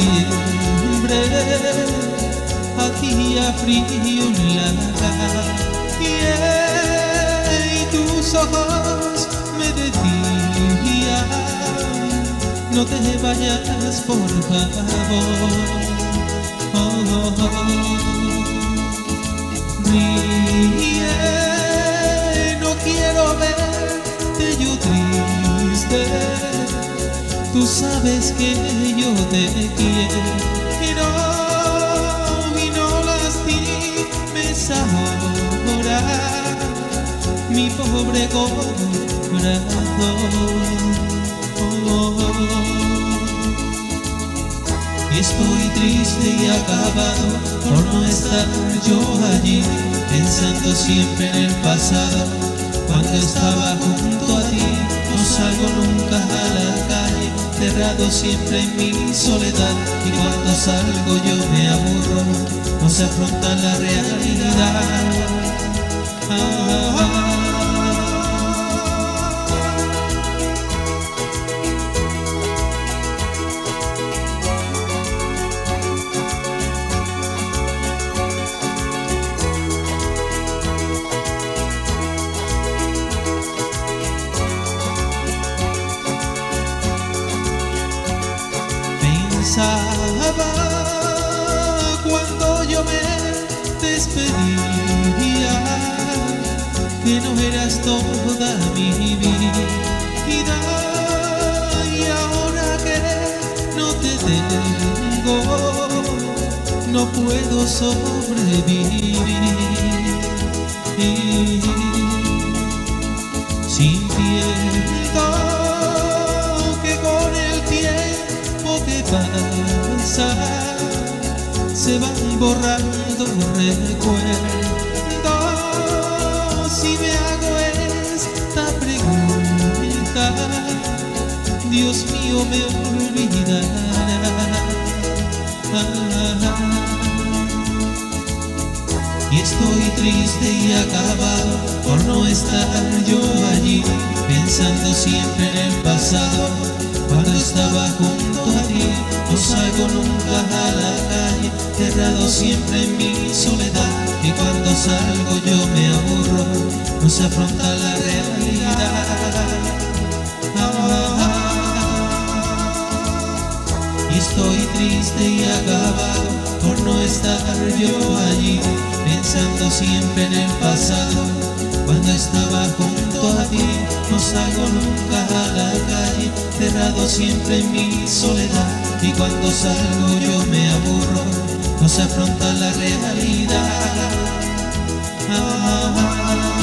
septiembre, hacía frío en la calle y tus ojos me decían: no te vayas, por favor. Ríe, no quiero verte yo triste. Tú sabes que yo te quiero y no lastimes ahora mi pobre corazón. Estoy triste y acabado por no estar yo allí, pensando siempre en el pasado, cuando estaba junto a ti. No salgo nunca a la calle, cerrado siempre en mi soledad, y cuando salgo yo me aburro, no se afronta la realidad. Pensaba cuando yo me despedía que no eras toda mi vida, y ahora que no te tengo no puedo sobrevivir. Sintiendo que con el tiempo que pasa se van borrando recuerdos. Si me hago esta pregunta, Dios mío, me olvidará. Y estoy triste y acabado por no estar yo allí, pensando siempre en el pasado, cuando estaba junto a ti. No salgo nunca a la calle, cerrado siempre en mi soledad, y cuando salgo yo me aburro, no se afronta la realidad. Y estoy triste y acabado por no estar yo allí, pensando siempre en el pasado, cuando estaba junto a ti. No salgo nunca a la calle, cerrado siempre en mi soledad, y cuando salgo yo me aburro, no se afronta la realidad.